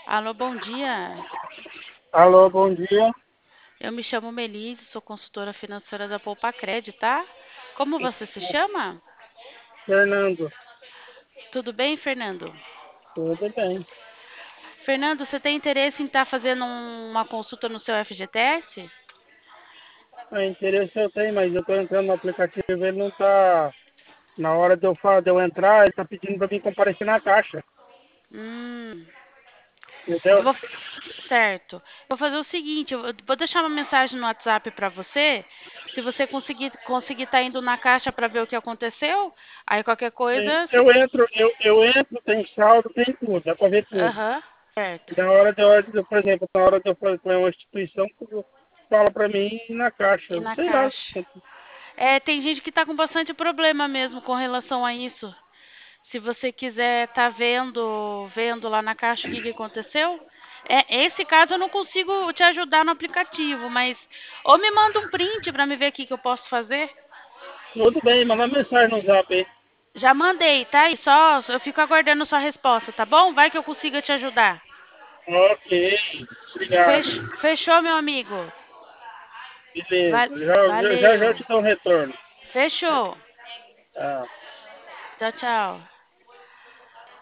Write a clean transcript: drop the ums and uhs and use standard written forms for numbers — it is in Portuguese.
Alô, bom dia. Alô, bom dia. Eu me chamo Melise, sou consultora financeira da Poupa-Cred, tá? Como você se chama? Fernando, Tudo bem, Fernando? tudo bem? Fernando, você tem interesse em estar fazendo uma consulta no seu FGTS? Interesse eu tenho, mas eu estou entrando no aplicativo e ele não está. Na hora de eu entrar, ele está pedindo para mim comparecer na caixa. Hum, eu Entendeu? vou. Certo. Eu vou fazer o seguinte, eu vou deixar uma mensagem no WhatsApp para você. Se você conseguir estar indo na caixa para ver o que aconteceu, aí qualquer Sim, coisa. eu entro, tem saldo, tem tudo, dá para ver tudo. Aham, certo. Por exemplo, na hora de eu fazer uma instituição, tudo fala para mim ir na E caixa. na Sei lá. caixa. É, tem gente que está com bastante problema mesmo com relação a isso. Se você quiser estar vendo lá na caixa o que aconteceu. É, esse caso eu não consigo te ajudar no aplicativo, mas ou me manda um print para me ver o que eu posso fazer. Tudo bem, manda mensagem no zap aí. Já mandei, tá? E só eu fico aguardando sua resposta, tá bom? Vai que eu consiga te ajudar. Ok, obrigado. Fechou, meu amigo. Beleza, já Valeu. eu te dou um retorno. Fechou. Ah. Tchau, tchau.